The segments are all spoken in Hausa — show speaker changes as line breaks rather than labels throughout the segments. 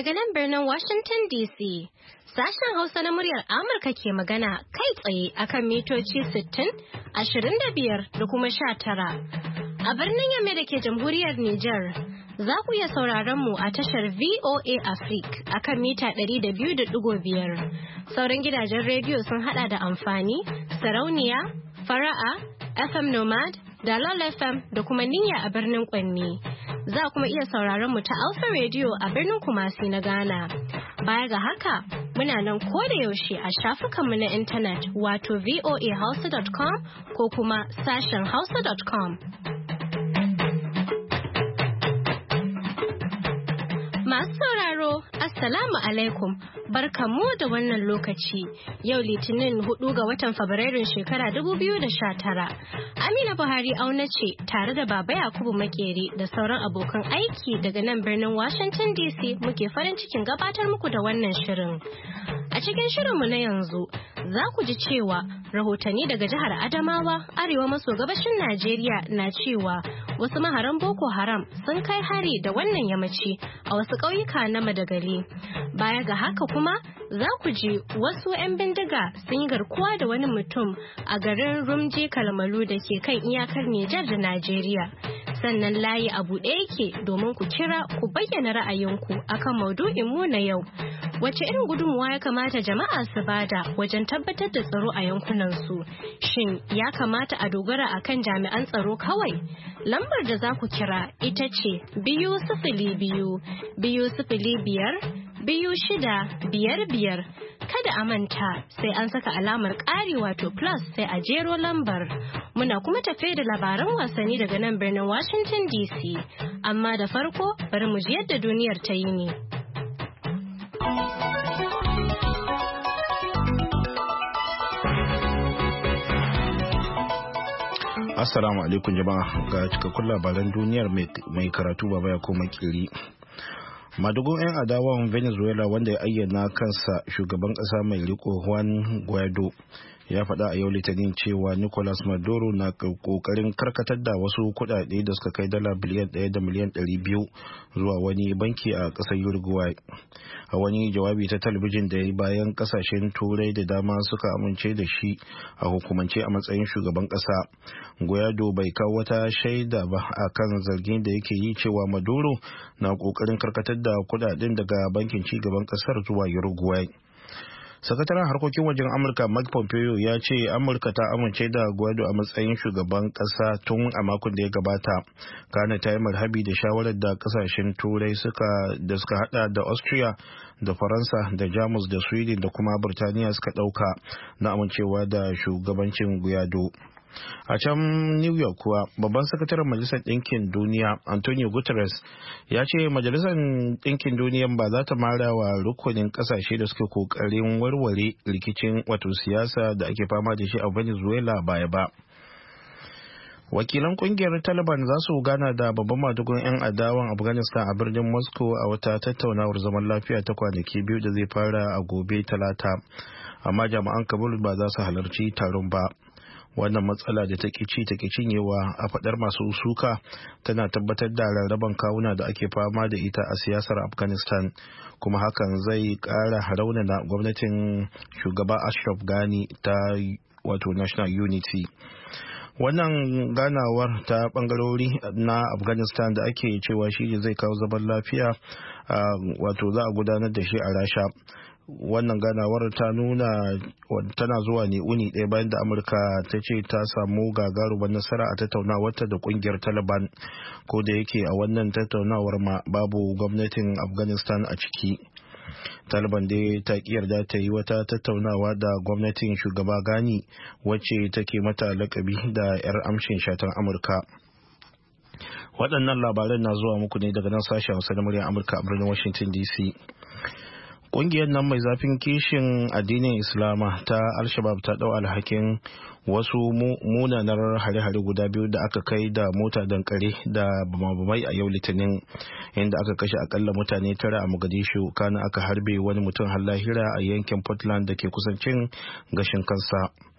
daga nan birnin Washington DC. Sashen Hausa na muryar Amurka ke magana kai tsaye akan mitoci 60, 25 da kuma 19. A birnin Yame da ke jamhuriyar Nijar, za ku iya sauraron mu a tashar VOA Africa akan mita 200.5. Sauran gidajen rediyo sun hada da amfani, sarauniya, fara'a, FM Nomad, Dalol FM da kuma Niyya a birnin Kwanni. Za kuma iya sauraron mu ta Alpha Radio a birnin Kumasi na Ghana. Baya ga haka, muna nan koda yaushe a shafukanmu na intanet wato voahausa.com ko kuma sashen hausa.com. Masu sauraro, Assalamu alaikum, barkamu da wannan lokaci. Yau Litinin 4 ga watan Fabrairun shekara 2019. Amina Buhari auna ce tare da Baba Yakubu Makeri da sauran abokan aiki daga nan birnin Washington DC muke farin cikin gabatar muku da wannan shirin. A cikin shirinmu na yanzu, za ku ji cewa rahotanni daga jihar Adamawa, arewa maso gabashin Najeriya na cewa wasu maharan Boko Haram sun kai hari da wannan yammaci a wasu ƙauyuka na Madagali. Baya ga haka kuma, za ku ji wasu 'yan bindiga sun yi garkuwa da wani mutum a garin Rumji Kalmalu da ke kan iyakar Nijar da Najeriya. Sannan layi a buɗe yake domin ku kira ku bayyana ra'ayinku akan maudu'in mu na yau. Wace irin gudunmuwa ya kamata jama'a su bada wajen tabbatar da tsaro a yankunansu? Shin ya kamata a dogara akan jami'an tsaro kawai? Lambar da za ku kira ita ce 202 205 2655. Kada a manta sai an saka alamar ƙari wato plus sai a jero lambar. Muna kuma tafe da labaran wasanni daga nan birnin Washington DC. Amma da farko bari mu ji yadda duniyar ta yi ne.
Assalamu alaikum jama'a, ga cikakkun labaran duniyar mai karatu Baba Yakubu Makeri. Madugun 'yan adawan Venezuela wanda ya ayyana kansa shugaban ƙasa mai riko Juan Guaido ya faɗa a yau Litinin cewa Nicolas Maduro na ƙoƙarin karkatar da wasu kuɗaɗe da suka kai dala biliyan 1 da miliyan 200 zuwa wani banki a ƙasar Uruguay. A wani jawabi ta talabijin da ya yi bayan ƙasashen turai da dama suka amince da shi a hukumance a matsayin shugaban ƙasa, Guaido bai kawo wata shaida ba a kan zargin da yake yi cewa Maduro na ƙoƙarin karkatar da kuɗaɗen daga bankin cigaban ƙasar zuwa Uruguay. Sakataren harkokin wajen Amurka Mike Pompeo ya ce Amurka ta amince da Guaido a matsayin shugaban kasa tun a makon da ya gabata. Kana ta yi marhabi da shawarar da kasashen turai suka hada da Austria da Faransa da Jamus da Sweden da kuma Burtaniya suka dauka na amincewa da shugabancin Guaido. A can New York kuwa, babban sakataren Majalisar Ɗinkin Duniya Antonio Guterres ya ce Majalisar Ɗinkin Duniya ba za ta mara wa rukunin ƙasashe da suke ƙoƙarin warware rikicin wato siyasa da ake fama da shi a Venezuela baya ba. Wakilan kungiyar Taliban za su gana da babban madugun 'yan adawan Afghanistan a birnin Moscow a wata tattaunawar zaman lafiya ta kwanaki biyu da zai fara a gobe Talata, amma jami'an Kabul ba za su halarci taron ba. Wannan matsala da take cinyewa a fadar masu suka tana tabbatar da rarraban kawuna da ake fama da ita a siyasar Afghanistan, kuma hakan zai kara raunana gwamnatin shugaba Ashraf Ghani ta wato National Unity. Wannan ganawar ta bangarori na Afghanistan da ake cewa shi zai kawo zaman lafiya wato za a gudanar da shi a Rasha. Wannan ganawar tana zuwa ne uni ɗaya bayan da Amurka ta ce ta samu gagarumar nasara a tattaunawarta da kungiyar Taliban, ko da yake a wannan tattaunawar ma babu gwamnatin Afghanistan a ciki. Taliban dai ta ki yarda ta yi wata tattaunawa da gwamnatin shugaba Ghani wacce take mata lakabi da 'yar amshin shatan Amurka. Waɗannan labaran na zuwa muku ne daga nan sashen Hausa na muryar Amurka a birnin Washington DC. Ƙungiyar nan mai zafin kishin addinin Islama ta Al-Shabaab ta ɗau alhakin wasu munanar hare-hare guda biyu da aka kai da mota dankare da bamabamai a yau Litinin, inda aka kashe akalla mutane 9 a Mogadishu, kana aka harbe wani mutum har lahira a yankin Portland da ke kusancin gashin kansa.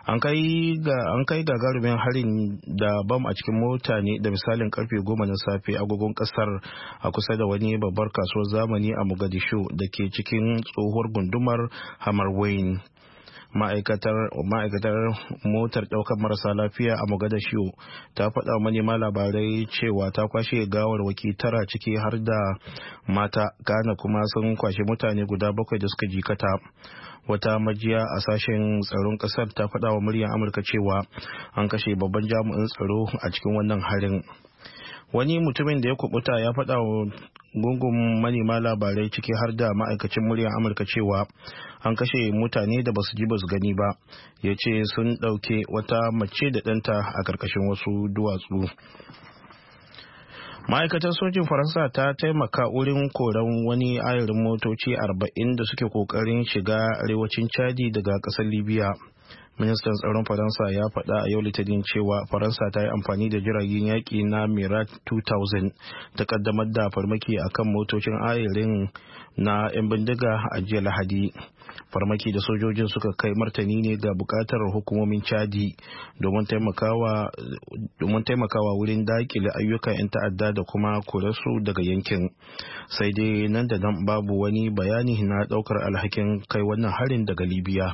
An kai gagarumin harin da bam a cikin mota ne da misalin karfe 10 na safe agogon kasar a kusa da wani babbar kasuwar zamani a Mogadishu da ke cikin tsohuwar gundumar Hamarwain. Ma'aikatar motar daukar marasa lafiya a Mogadishu ta faɗa wa manema labarai cewa ta kwashe gawarwaki 9 ciki har da mata, kana kuma sun kwashe mutane guda 7 da suka jikata. Wata majiya a sashen tsaron kasar ta faɗa wa muryar Amurka cewa an kashe babban jami'in tsaro a cikin wannan harin. Wani mutumin da ya kubuta ya faɗa wa gungun manema labarai ciki har da ma'aikacin muryar Amurka cewa an kashe mutane da basu ji basu gani ba. Ya ce sun ɗauke wata mace da ɗanta a ƙarƙashin wasu duwatsu. Ma'aikatar sojin Faransa ta taimaka wurin koran wani ayarin motoci 40 da suke kokarin shiga arewacin Chadi daga ƙasar Libya. Ministan tsaron Faransa ya faɗa a yau Litinin cewa Faransa ta yi amfani da jiragen yaƙi na Mirage 2000 ta kaddamar da farmaki akan motocin ayarin na 'yan bindiga a jiya Lahadi. Farmaki da sojojin suka kai martani ne ga bukatar hukumomin Chadi domin taimakawa wurin dakile ayyukan 'yan ta'adda da kuma korarsu daga yankin. Sai dai nan da nan babu wani bayani na daukar alhakin kai wannan harin daga Libya.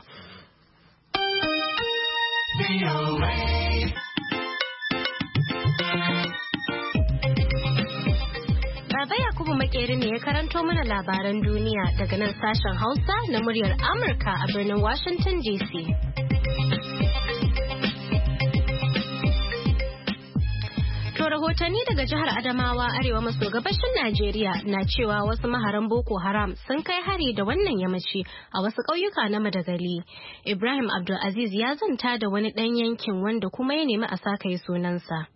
Baba Yakubu Makeri ne ya karanto mana labaran duniya daga nan sashen Hausa na muryar Amurka a birnin Washington DC. To rahotanni daga jihar Adamawa arewa maso gabashin Najeriya na cewa wasu maharan Boko Haram sun kai hari da wannan yammaci a wasu ƙauyuka na Madagali. Ibrahim Abdulaziz ya zanta da wani ɗan yankin wanda kuma ya nemi a saka yi sunansa.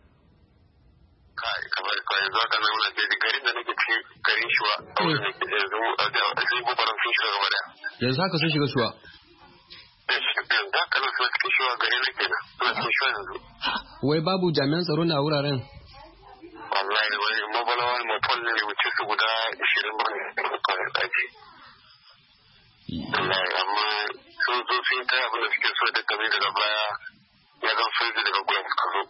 Kamar yanzu haka na wuna da garin da nake cikin garin Shuwa a wurin da ke yanzu sai gobaran sun shiga gaba da.
Yanzu haka sun shiga Shuwa?
Yanzu haka nan suna cikin Shuwa gari na kenan suna cikin Shuwa yanzu.
Wai babu jami'an tsaro na wuraren?
Wallahi wani mabalawa mafol ne wuce su guda 20 ba ne kawai ɗaki. Wallahi amma sun zo sun ta abin da suke so da kame daga baya ya zan soji daga gudan suka zo.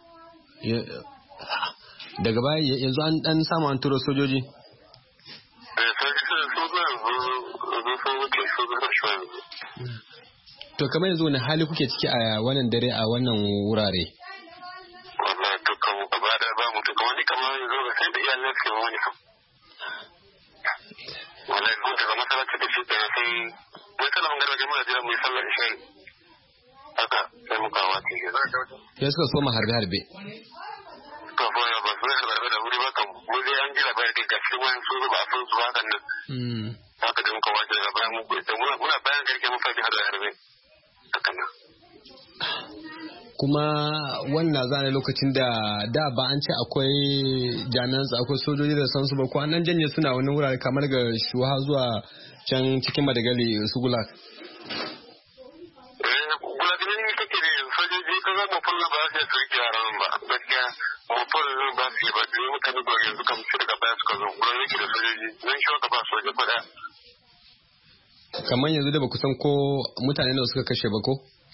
Daga baya yanzu an dan samu an turo sojoji?
Sojoji sun zo yanzu sun wuce su zuwa Shuwa yanzu.
To kamar yanzu wani hali kuke ciki a wannan dare a wannan wurare?
Wallahi dukkan gaba da ba mu duka wani kamar yanzu ga sai da iyalan su wani kam. Wallahi mun daga masallaci da shi da sai mun kala mun gargaje mun jira mu yi sallar isha. Haka sai muka wace shi.
Ya suka so harbe-harbe.
Ka fara ba su harbe da wuri ba kan mun dai an jira bayar da gaske wani su ba sun su hakan nan. Haka da muka wace daga bayan mu muna bayan garke mun faɗi harbe.
Kuma wannan zane lokacin da ba an ce akwai jami'an akwai sojoji da sansu ba ko an janye suna wani wurare kamar ga Shuwa zuwa can cikin Madagali su Gulak.
Gulak ne kake da sojoji ka zama fulla ba su yi rike yaran ba gaskiya mu fulla ba su yi ba duk mutane ba yanzu kam su daga baya suka zo gurin yake da sojoji nan shi ka ba soja kwada.
Kamar yanzu da ba ku san ko mutane nawa suka kashe ba ko?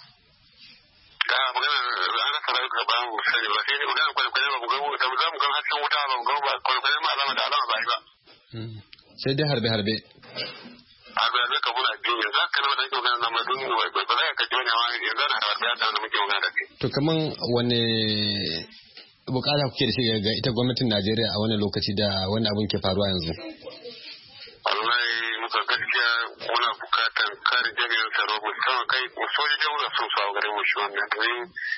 Sai dai harbe-harbe.
Harbe-harbe ka muna biyu yanzu haka na wadda ake magana na mai duniya ba za ka kaji wani hawa yanzu na harbe ya da muke magana da ke.
To kaman wani bukata kuke da shi ga ita gwamnatin Najeriya a wannan lokaci da wani abun ke faruwa yanzu?
Wallahi muka gaskiya muna bukatan kare jami'an tsaro musamman kai sojoji muna son su a garin mu shi wannan domin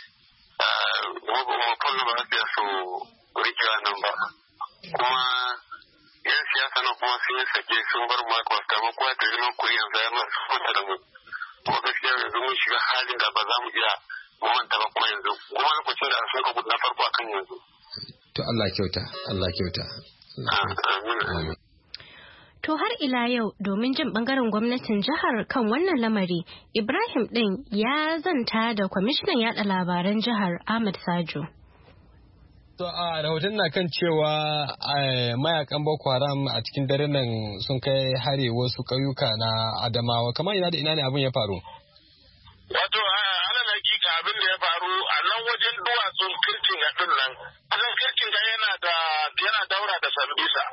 mafan ba za su yi su rikewa nan ba. Kuma yan siyasa na kuma sun yi sake sun bar mu aka wasta ma kowa ta zama kuri yanzu ya masu kwanta da mu kuma gaskiya yanzu mun shiga halin da ba za mu iya mu manta ba kuma yanzu kuma lokacin da sun ka gudu na farko akan yanzu.
To Allah kyauta, Allah kyauta.
Amin.
To har ila yau domin jin bangaren gwamnatin jihar kan wannan lamari, Ibrahim ɗin ya zanta da kwamishinan yada labaran jihar Ahmad Sajo.
To a rahoton na kan cewa mayakan Boko Haram a cikin dare nan sun kai hari wasu ƙauyuka na Adamawa. Kamar ina da ina ne abin ya faru?
Wato alal abin da ya faru a nan wajen duwatsun Kirkinga din nan. Anan Kirkinga yana daura da Sambisa.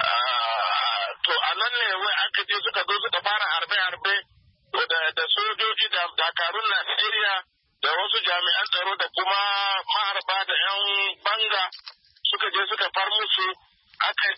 To a nan ne wai aka je suka zo suka fara harbe-harbe da sojoji da dakarun Najeriya da wasu jami'an tsaro da kuma maharba da 'yan banga suka je suka far musu aka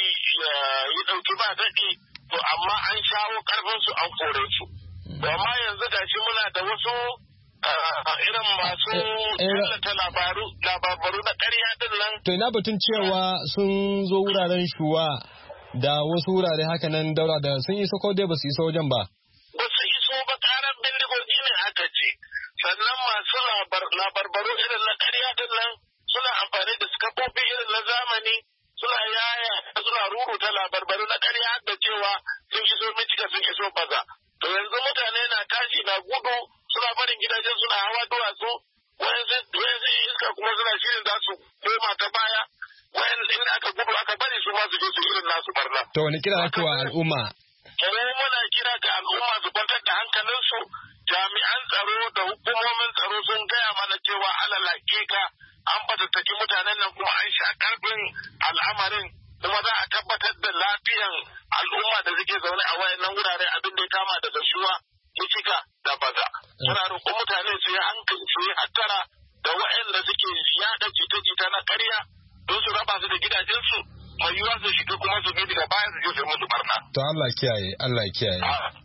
yi ɗauki ba daɗi to amma an shawo ƙarfin su an kore su. Amma yanzu gashi muna da wasu irin masu tallata labaru na ƙarya din nan.
To ina batun cewa sun zo wuraren Shuwa da wasu wurare haka nan daura da sun iso ko dai ba su iso wajen ba?
Ba su iso ba, ƙarar bindigogi ne aka ce. Sannan masu labarbaru irin na ƙarya din nan suna amfani da kafofi irin na zamani suna ruruta labarbaru na ƙarya da cewa sun iso Michiga sun iso Baza. To yanzu mutane na tashi na gudu suna barin gidajen suna hawa duwatsu wayansu iska kuma suna shirin za su koma ta baya wayansu in aka gudu aka bari su ma su je su irin nasu barna.
To wani kira ake wa al'umma?
Muna kira ga al'umma su kwantar da hankalinsu, jami'an tsaro da hukumomin tsaro sun gaya mana cewa alal hakika an fatattaki mutanen nan kuma an sha karfin al'amarin kuma za a tabbatar da lafiyan al'umma da suke zaune a wayannan wurare abin da ya kama daga Shuwa, Michiga da Baza. Suna roƙon mutane su yi hankali su yi hattara da wayanda suke yaɗa jita-jita na ƙarya don su raba su da gidajensu mai yiwuwa su shiga kuma su bi daga baya su je su musu barna.
To Allah kiyaye, Allah kiyaye.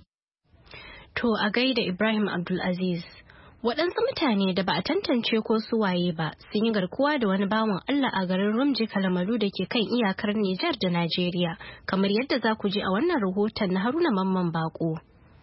To a gaida Ibrahim Abdulaziz. Waɗansu mutane da ba a tantance ko su waye ba sun yi garkuwa da wani bawan Allah a garin Rumji Kalamaru da ke kan iyakar Nijar da Najeriya, kamar yadda za ku ji a wannan rahoton na Haruna Mamman Bako.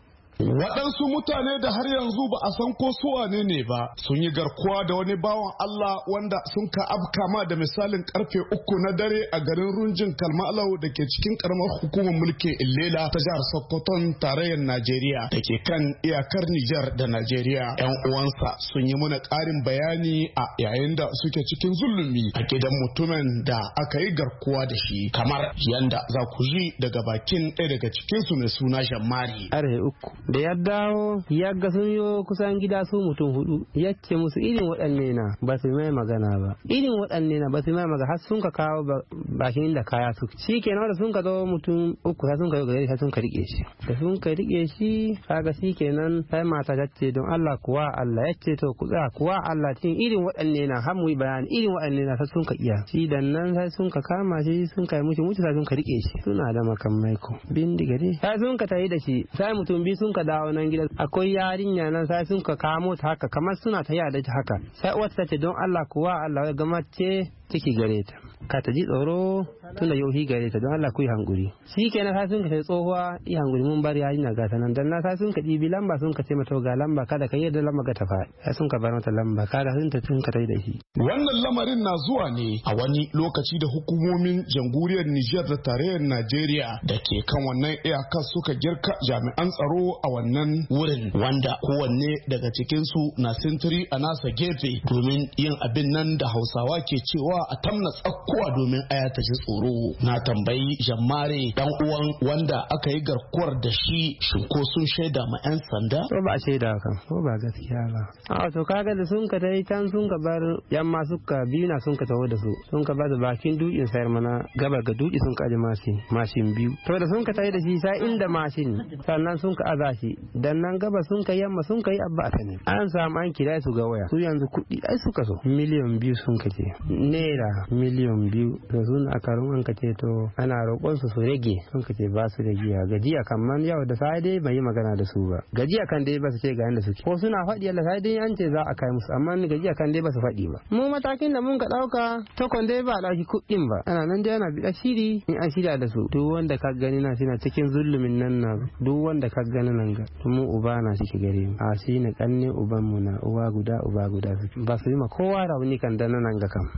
Waɗansu mutane da har yanzu ba a san ko su wane ne ba sun yi garkuwa da wani bawan Allah wanda sun ka afkama da misalin karfe 3 na dare a garin Runjin Kalmalau da ke cikin karamar hukumar mulkin Illela ta jihar Sokoton tarayyar Najeriya da ke kan iyakar Nijar da Najeriya. 'Yan uwansa sun yi mana ƙarin bayani a yayin da suke cikin zulumi a gidan mutumin da aka yi garkuwa da shi, kamar yanda za ku ji daga bakin ɗaya daga cikinsu mai suna Jammari.
Da ya dawo ya ga sun yi kusan gida su mutum 4, ya ce musu irin waɗanne na ba su mai magana ba, irin waɗanne na ba su mai magana, har sun ka kawo bakin da kaya su shi kenan da sun ka zo mutum 3 sai sun ka yi gari sai sun ka rike shi, da sun ka rike shi kaga shi kenan sai mata ta ce don Allah kuwa Allah, ya ce to ku tsaya kuwa Allah cikin irin waɗanne na har mu yi bayani irin waɗanne na sai sun ka iya shi dan nan sai sun ka kama shi sun kai mutu sai sun ka rike shi, suna da makamai ko bindiga dai sai sun ka tayi da shi sai mutum bi sun ka dawo nan gidan akwai yarinya nan sai sun ka kamo ta haka kamar suna ta yada ta haka sai uwarta ta ce don Allah kuwa Allah ya gama ce ciki gare ta ka ta ji tsoro tunda yau hi gare ta don Allah ku yi hankuri shi kenan sai sun ka ce tsohuwa yi hankuri mun bar yarinya ga ta nan dan na sai sun ka dibi lamba sun ka ce mata ga lamba kada ka yarda lamba ga ta fa sai sun ka bar mata lamba kada sun ka tai da shi.
Wannan lamarin na zuwa ne a wani lokaci da hukumomin jamhuriyar Nijar da tarayyar Najeriya da ke kan wannan iyakar suka girka jami'an tsaro a wannan wurin wanda kowanne daga cikinsu na sintiri a nasa gefe domin yin abin nan da Hausawa ke cewa a tamna tsakkuwa domin aya ta ji tsoro. Na tambayi Jammare dan uwan wanda aka yi garkuwar da shi shin ko sun shaida ma 'yan sanda?
Ko ba shaida kan ko ba gaskiya ba. A to kaga da sun ka dai can sun ka bar yamma suka biyu na sun ka taho da su sun ka ba su bakin dutsen sayar mana gaba ga dutse sun ka aje mashin biyu. To da sun ka tayi da shi sai inda mashin sannan sun ka aza shi dan nan gaba sun ka yamma sun ka yi abba a ne. An samu an kira su ga waya su yanzu kuɗi ai suka so miliyan 2 sun ka ce naira miliyan 2 da sun a karun an ka ce to ana roƙon su rage sun ka ce ba su da giya gajiya kamar yau da sai dai bai yi magana da su ba gajiya kan dai ba su ce ga yanda suke ko suna faɗi Allah sai dai an ce za a kai musu amma gajiya kan dai ba su faɗi ba mu matakin da mun ka ɗauka takon dai ba ɗauki kuɗin ba ana nan dai ana biɗa shiri in an shirya da su duk wanda ka gani na shina cikin zulumin nan na duk wanda ka gani nan ga mu uba na shi gare mu a shi ne kanne uban mu na uwa guda suke ba su yi ma kowa rauni kan dan nan ga kam tahiyar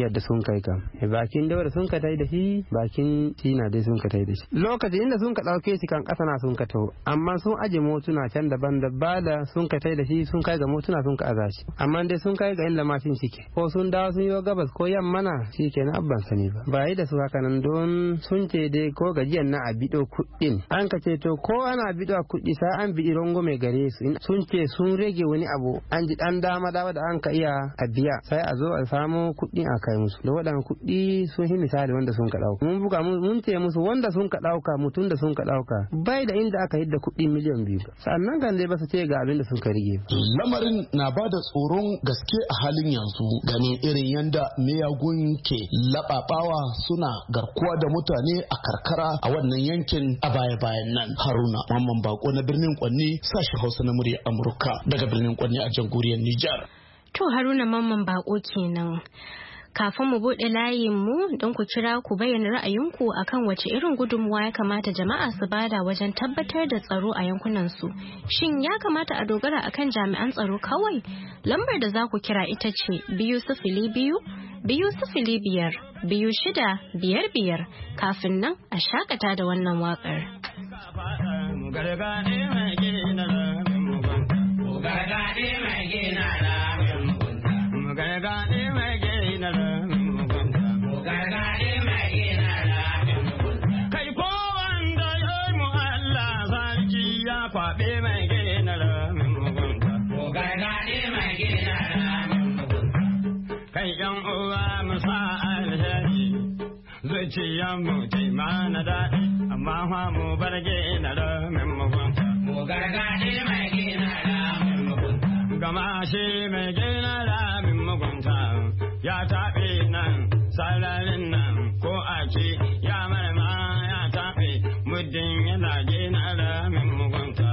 tafiyar da sun kai kam bakin daura sun ka tai da shi bakin tina dai sun ka tai da shi lokacin inda sun ka dauke shi kan kasa na sun ka taho amma sun aje motuna can daban da bada sun ka tai da shi sun kai ga motuna sun ka aza shi amma dai sun kai ga inda mashin shike ko sun dawo sun yi gabas ko yamma na shikenan abban sani ba yi da su haka nan don sun ce dai ko gajiyan na a bido kuɗin an ka ce to ko ana bido kuɗi sai an biɗi mai gare su sun ce sun rage wani abu an ji dan dama da an ka iya a biya sai a zo a samu kuɗi a kai musu da waɗannan kuɗi sun yi misali wanda sun ka ɗauka mun buga mun ce musu wanda sun ka ɗauka mutum da sun ka ɗauka bai da inda aka hidda kuɗi miliyan 2 sannan kan dai ba su ce ga abin da sun ka rige
lamarin na ba da tsoron gaske a halin yanzu ganin irin yanda miyagun ke laɓaɓawa suna garkuwa da mutane a karkara a wannan yankin a baya-bayan nan. Haruna Mamman Bako na birnin Kwanni, sashen Hausa na murya Amurka daga birnin Kwanni a jamhuriyar Nijar.
To Haruna Mamman Bako kenan. Kafin mu buɗe layinmu don ku kira ku bayyana ra'ayinku akan wace irin gudunmuwa ya kamata jama'a su bada wajen tabbatar da tsaro a yankunansu. Shin ya kamata a dogara akan jami'an tsaro kawai? Lambar da za ku kira ita ce 202-205-2655. Kafin nan a shakata da wannan waƙar.
Kai ko wanda ya yi mu Allah sarki ya kwaɓe mai gina ramin mugunta. Kai yan uwa mu sa alheri zuciyar mu taimana daɗi amma fa mu bar gina ramin mugunta. Gama shi mai gina ramin mugunta ya taɓe nan sararin nan ko ake ya marma ya taɓe muddin yana gina ramin mugunta.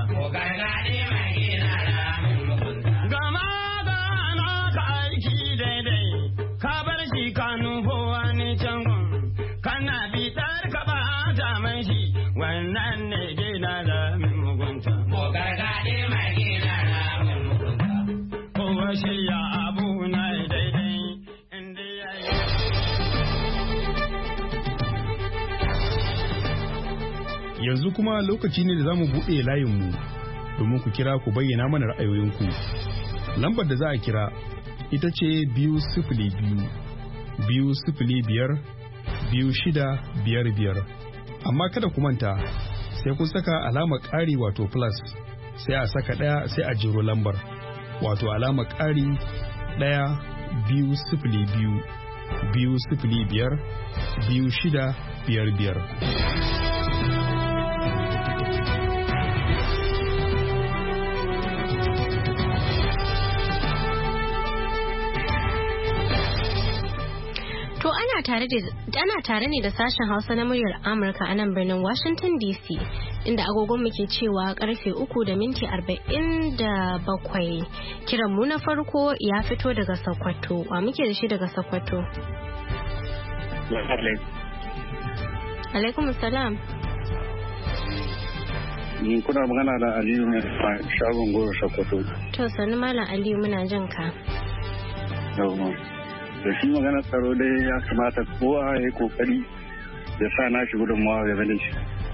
Gama gana ka aiki daidai ka bar shi ka nufo wani cangon kana bitar ka ba ta mai shi wannan ne gina ramin mugunta. Kowa shi ya abu na daidai.
Yanzu kuma lokaci ne da za mu buɗe layinmu domin ku kira ku bayyana mana ra'ayoyinku. Lambar da za a kira ita ce 202-205-2655. Amma kada ku manta sai kun saka alamar ƙari wato plus sai a saka ɗaya sai a jiro lambar wato alamar ƙari 1-2-0-2-5-2655.
ana tare ne da sashen Hausa na muryar Amurka a nan birnin Washington DC inda agogon muke cewa karfe 3:47. Kiran mu na farko ya fito daga Sokoto. Wa muke da shi daga Sokoto? Alaikum salam.
Kuna magana da Aliyu ne shagon goro Sokoto.
To sani Malam Aliyu muna jin ka.
Da shi magana tsaro dai ya kamata kowa ya yi kokari da sa na shi gudunmawa game da shi.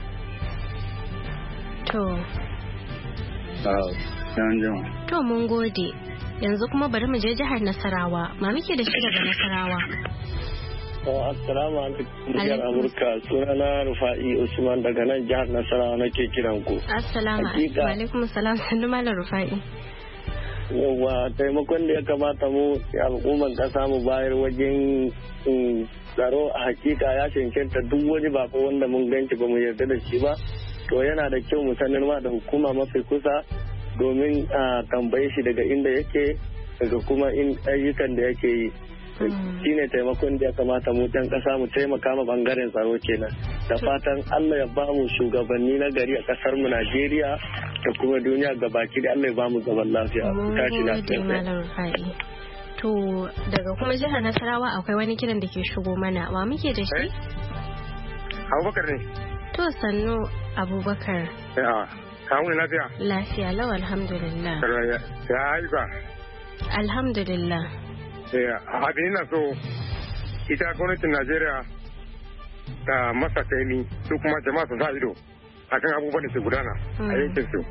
To mun gode. Yanzu kuma bari mu je jihar Nasarawa. Ma muke da shi daga Nasarawa?
Assalamu alaikum jihar Amurka. Sunana Rufa'i Usman daga nan jihar Nasarawa nake kiran ku.
Assalamu alaikum. Salam sannu Malam Rufa'i.
Yawwa taimakon da ya kamata mu al'umman kasa mu bayar wajen tsaro a hakika ya cancanta duk wani bako wanda mun ganci ba mu yarda da shi ba to yana da kyau mu sanar ma da hukuma mafi kusa domin a tambaye shi daga inda yake daga kuma ayyukan da yake yi shine taimakon da ya kamata mu dan kasa mu taimaka ma bangaren tsaro kenan da fatan Allah ya ba mu shugabanni na gari a kasar mu Najeriya da kuma duniya gabaki da Allah ya ba mu zaman lafiya tashi lafiya.
To daga kuma jihar Nasarawa akwai wani kiran da ke shigo mana wa muke da shi?
Abubakar ne.
To sannu Abubakar.
Kawo lafiya?
Lafiya lau alhamdulillah.
Ya ayyuka?
Alhamdulillah.
Abin na so ita gwamnatin Najeriya ta masa kaimi su kuma jama'a su sa ido akan abubuwan da ke gudana a yankin su.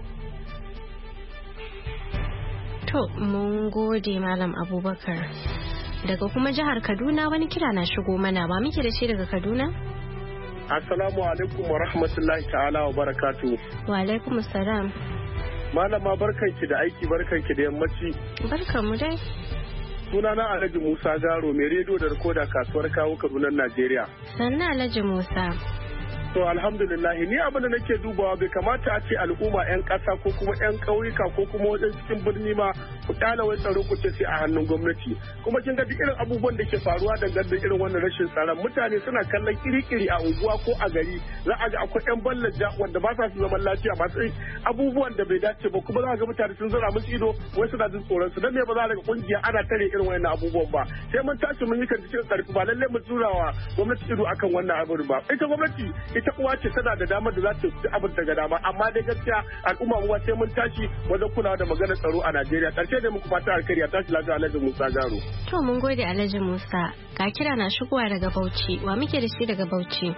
To mun gode Malam Abubakar. Daga kuma jihar Kaduna wani kira na shigo mana, ba muke da shi daga Kaduna?
Assalamu alaikum wa rahmatullahi ta'ala wa barakatuhu.
Wa alaikum assalam.
Malama barkanki da aiki, barkanki da yammaci.
Barkanmu dai.
Sunana Alhaji Musa Garo, mai rediyo da rikoda kasuwar kawo Kaduna Najeriya.
Sannan Alhaji Musa.
To alhamdulillah, ni abin da nake dubawa bai kamata a ce al'umma 'yan ƙasa ko kuma 'yan ƙauyuka ko kuma wajen cikin birni ma ku ɗala wai tsaro ku ce sai a hannun gwamnati. Kuma kin ga duk irin abubuwan da ke faruwa dangane da irin wannan rashin tsaron, mutane suna kallon kiri-kiri a unguwa ko a gari, za a ga akwai 'yan ballaja wanda ba sa su zaman lafiya masu abubuwan da bai dace ba, kuma za a ga mutane sun zura musu ido wai suna jin tsoron su, dan me ba za a daga kungiya ana tare irin wannan abubuwan ba. Sai mun tashi mun yi kan cikin karfi, ba lallai mu turawa gwamnati ido akan wannan abin ba. Ita gwamnati ita uwa ce, tana da damar da za ta yi abin daga dama, amma dai gaskiya al'umma uwa sai mun tashi wajen kulawa da maganar tsaro a Najeriya. Karshe da muku fata alkhairi, a tashi lafiya. Alhaji Musa Garo.
To mun gode Alhaji Musa. Ga kira na shigowa daga Bauchi. Wa muke da shi daga Bauchi?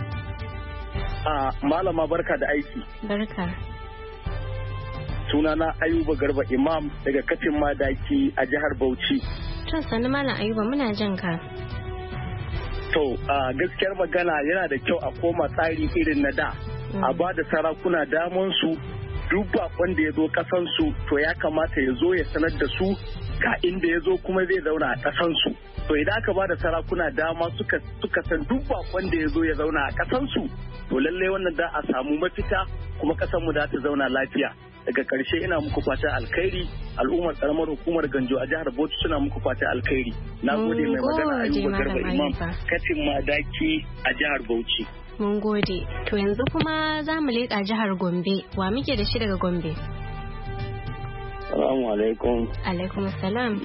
Malama barka da aiki.
Barka.
Sunana Ayuba Garba Imam daga Kafin Madaki a jihar Bauchi.
To sannu Malam Ayuba, muna jin ka.
To gaskiyar magana yana da kyau a koma tsari irin na da, a ba da sarakuna daman su duk bakon da ya zo kasansu to ya kamata ya zo ya sanar da su ka inda ya zo kuma zai zauna a kasansu. To idan aka ba da sarakuna dama suka san duk bakon da ya zo ya zauna a kasansu, to lallai wannan da a samu mafita kuma kasanmu da ta zauna lafiya. Daga ƙarshe ina muku fata alkhairi, al'ummar karamar hukumar Ganjo a jihar Bauchi suna muku fata alkhairi. Na gode. Mai magana Ayuba Garba Imam, Kafin Madaki a jihar Bauchi.
Mun gode. To yanzu kuma za mu leƙa jihar Gombe. Wa muke da shi daga Gombe?
Assalamu alaikum.
Alaikum salam.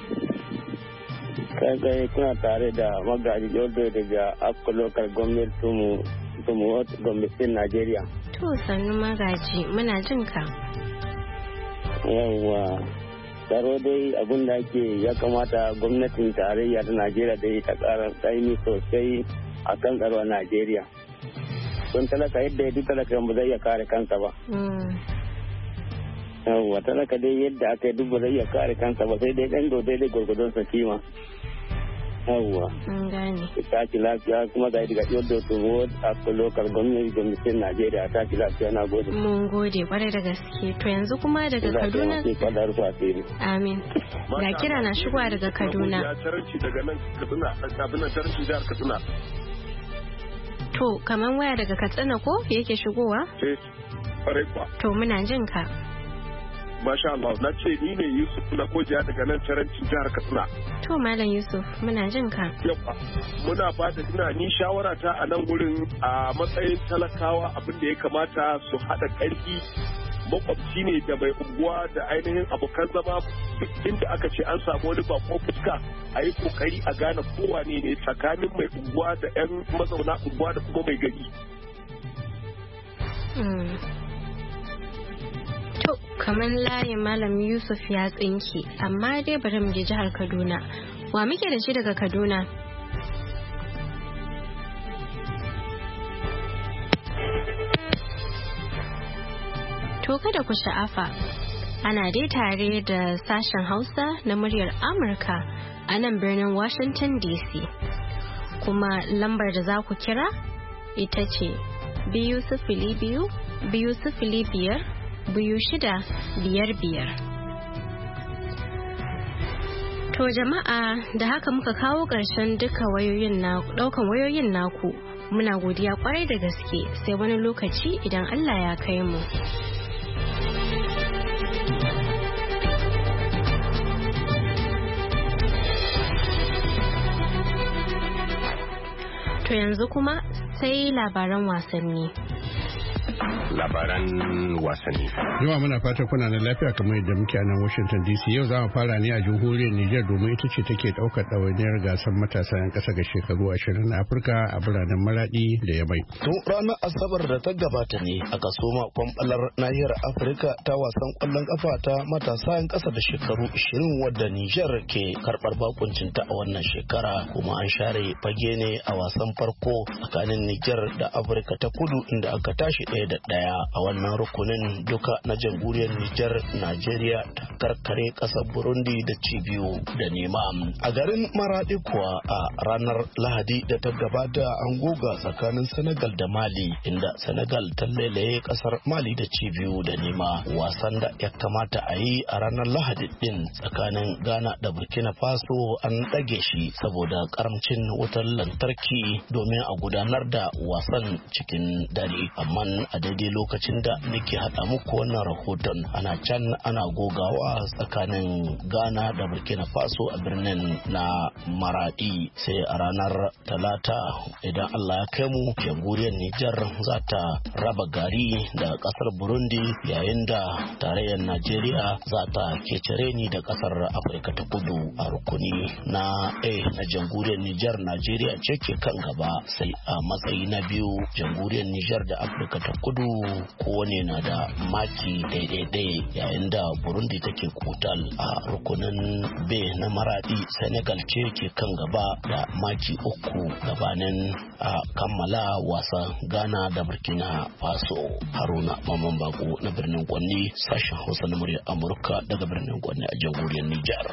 Kai kuna tare da Magaji Jodo daga Akko Local Government Tumu Gombe State, Nigeria.
To sannu Magaji, muna jin ka.
Yawwa, tsaro dai abin da ake ya kamata gwamnatin tarayya ta Najeriya dai ta ƙara tsaini sosai a kan tsaro a Najeriya. Don talaka yadda ya duk talaka ba zai iya kare kansa ba. Yawwa, talaka dai yadda aka yi duk ba zai iya kare kansa ba, sai dai ɗan dodai dai gwargwadon sa kima. Yawwa.
Gane.
Ta ci lafiya kuma ga daga yadda to ward a local government gwamnatin Najeriya ta ci lafiya, na gode.
Mun gode kwarai da gaske. To yanzu kuma daga Kaduna. Amin. Ga kira na shigowa daga Kaduna.
Ya taranci daga nan Kaduna, abin nan taranci jihar Kaduna.
To kaman waya daga Katsina ko yake shigowa?
Kwarai kuwa.
To muna jin ka.
Masha Allah, na ce ni ne Yusuf na koja daga nan taranci jihar Katsina.
To Malam Yusuf, muna jin ka.
Yabba, muna ba da ni shawara ta a nan gurin a matsayin talakawa abin da ya kamata su haɗa ƙarfi. Makwabci ne da mai unguwa da ainihin abokan zama, inda aka ce an samu wani bako fuska a yi kokari a gane kowane ne tsakanin mai unguwa da 'yan mazauna unguwa da kuma mai gari.
To kamar layin Malam Yusuf ya tsinki, amma dai bari mu je jihar Kaduna. Wa muke da shi daga Kaduna? To kada ku sha'afa, ana dai tare da sashen Hausa na muryar Amurka a nan birnin Washington DC. Kuma lambar da za ku kira ita ce 202 205 2655. To jama'a, da haka muka kawo ƙarshen duka ɗaukan wayoyin naku. Muna godiya kwarai da gaske, sai wani lokaci idan Allah ya kai mu. To yanzu kuma sai labaran wasanni.
labaran wasanni.
Jama'a muna fatan kuna da lafiya kamar yadda muke a nan Washington DC. Yau za mu fara ne a jamhuriyar Nijar domin ita ce take daukar ɗawainiyar gasar matasa 'yan ƙasa ga shekaru 20 na Afirka a biranen Maradi da Yamai.
Tun ranar Asabar da ta gabata ne aka soma kwamfalar nahiyar Afirka ta wasan ƙwallon ƙafa ta matasa 'yan ƙasa da shekaru 20 wadda Nijar ke karɓar bakuncinta a wannan shekara, kuma an share fage ne a wasan farko tsakanin Nijar da Afirka ta Kudu inda aka tashi 1-1 a wannan rukunin duka na jamhuriyar Nijar. Najeriya ta karkare ƙasar Burundi da ci 2-0. A garin Maradi kuwa a ranar Lahadi da ta gabata an goga tsakanin Senegal da Mali inda Senegal ta lelaye ƙasar Mali da ci 2-0. Wasan da ya kamata a yi a ranar Lahadi din tsakanin Ghana da Burkina Faso an ɗage shi saboda karamcin wutar lantarki domin a gudanar da wasan cikin dare, amma a daidai lokacin da nake haɗa muku wannan rahoton ana can ana gogawa tsakanin Ghana da Burkina Faso a birnin na Maradi. Sai a ranar Talata idan Allah ya kai mu jamhuriyar Nijar za ta raba gari da ƙasar Burundi, yayin da tarayyar Najeriya za ta kecere ni da ƙasar Afirka ta Kudu. A rukuni na A na jamhuriyar Nijar, Najeriya ce ke kan gaba, sai a matsayi na biyu jamhuriyar Nijar da Afirka ta Kudu kowane na da maki daidai, yayin da Burundi take kutal. A rukunin B na Maradi, Senegal ce ke kan gaba da maki 3 gabanin a kammala wasan Ghana da Burkina Faso. Haruna Maman Bako na birnin Gwanni, sashen Hausa na muryar Amurka daga birnin Gwanni a jamhuriyar Nijar.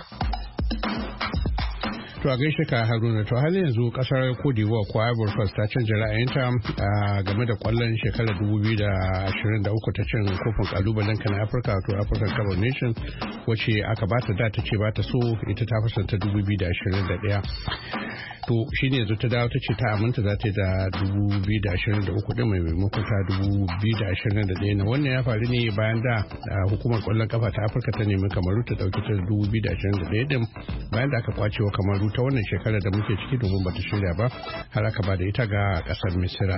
To a gaishe ka Haruna, to hali yanzu kasar Cote d'Ivoire ko Ivory Coast ta canja ra'ayinta game da kwallon shekarar 2023 ta cin kofin kalubalen kan Afirka to African Cup of Nations, wacce aka bata da ta ce bata so, ita ta fasanta 2021. To shine yanzu ta dawo ta ce ta aminta za ta yi da 2023 din mai maimakon ta 2021 na. Wannan ya faru ne bayan da hukumar kwallon kafa ta Afirka ta nemi Kamaru ta dauki ta 2021 din bayan da aka kwacewa Kamaru ta wannan shekarar da muke ciki domin bata shirya ba, har aka ba da ita ga kasar Misira.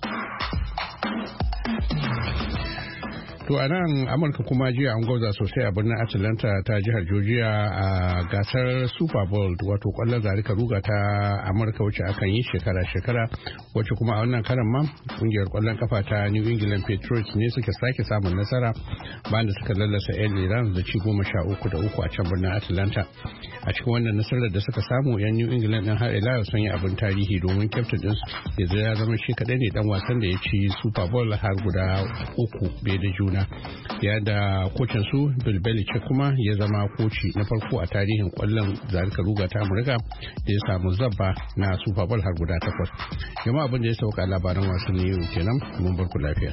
To a nan Amurka kuma jiya an gauza sosai a birnin Atlanta ta jihar Georgia a gasar Super Bowl, wato kwallon zarika ruga ta Amurka wacce akan yi shekara-shekara, wacce kuma a wannan karan ma kungiyar kwallon kafa ta New England Patriots ne suka sake samun nasara bayan da suka lallasa yan Iran da ci 13-3 a can birnin Atlanta. A cikin wannan nasarar da suka samu, yan New England din har ila sun yi abin tarihi domin captain din yanzu ya zama shi kadai ne dan wasan da ya ci Super Bowl har guda 3 bai da juna. Yadda kocin su Bill Belichick kuma ya zama koci na farko a tarihin kwallon zarika ruga ta Amurka da ya samu zabba na Super Bowl har guda 8. Jama'a abin da ya sauka labaran wasanni yau kenan, mun bar ku lafiya.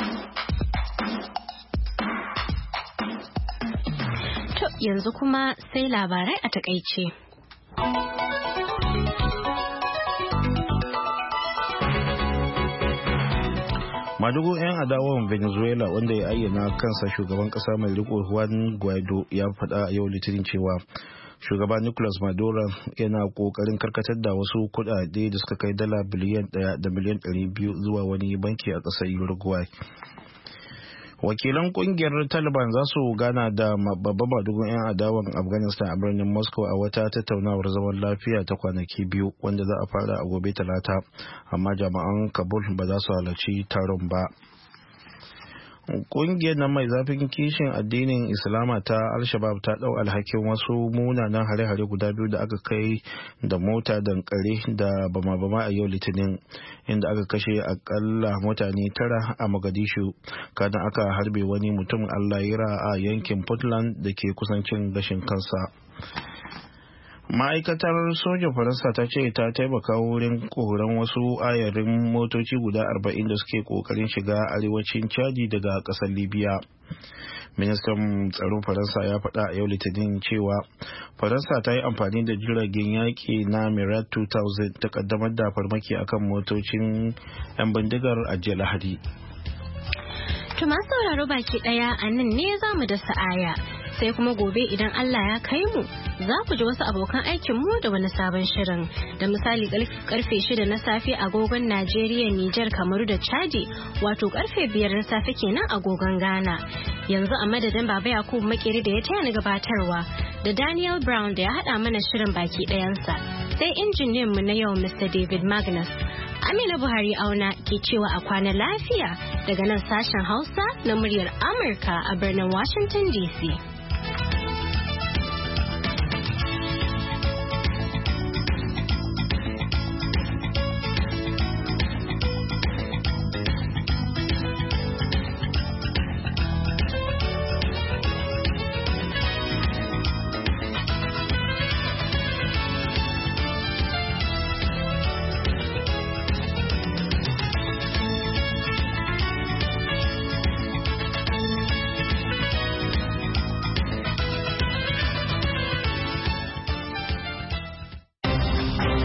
To yanzu kuma sai labarai a takaice.
madugu 'yan adawan Venezuela wanda ya ayyana kansa shugaban kasa mai riko Juan Guaido ya faɗa a yau Litinin cewa shugaba Nicolas Maduro yana kokarin karkatar da wasu kudade da suka kai dala biliyan 1 da miliyan 200 zuwa wani banki a ƙasar Uruguay. Wakilan kungiyar Taliban za su gana da babban madugun 'yan adawan Afghanistan a birnin Moscow a wata tattaunawar zaman lafiya ta kwanaki 2 wanda za a fara a gobe Talata, amma jami'an Kabul ba za su halarci taron ba. Kungiyar nan mai zafin kishin addinin Islama ta Al-Shabaab ta dau alhakin wasu munanan hare-hare guda 2 da aka kai da mota dankare da bama-bama a yau Litinin, inda aka kashe akalla mutane 9 a Mogadishu, kana aka harbe wani mutum Allahira a yankin Puntland da ke kusancin gashin kansa. Ma'aikatar sojan Faransa ta ce ta taimaka wurin koran wasu ayarin motoci guda 40 da suke kokarin shiga arewacin Chadi daga kasar Libya. Ministan tsaron Faransa ya faɗa a yau Litinin cewa Faransa ta yi amfani da jiragen yaƙi na Mirage 2000 ta kaddamar da farmaki akan motocin 'yan bindigar a jiya Lahadi.
Tuma sauraro baki ɗaya a nan ne za mu da sa'aya. sai kuma gobe idan Allah ya kai mu za ku ji wasu abokan aikin mu da wani sabon shirin da misali karfe 6 na safe agogon Najeriya, Nijar, Kamaru da Chadi wato karfe 5 na safe kenan agogon Ghana. Yanzu a madadin Baba Yakubu Makeri da ya taya ni gabatarwa da Daniel Brown da ya hada mana shirin baki ɗayansa sai injiniyan mu na yau Mr. David Magnus. Amina Buhari Auna ke cewa a kwana lafiya daga nan sashen Hausa na muryar Amurka a birnin Washington DC.